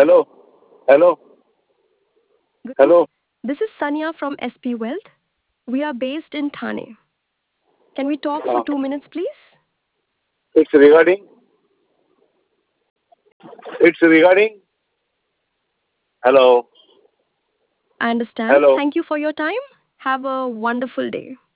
Hello, hello, Good evening. hello. This is Sanya from SP Wealth. We are based in Thane. Can we talk for Uh, 2 minutes, please? it's regarding. It's regarding. Hello, I understand. hello. Thank you for your time. Have a wonderful day.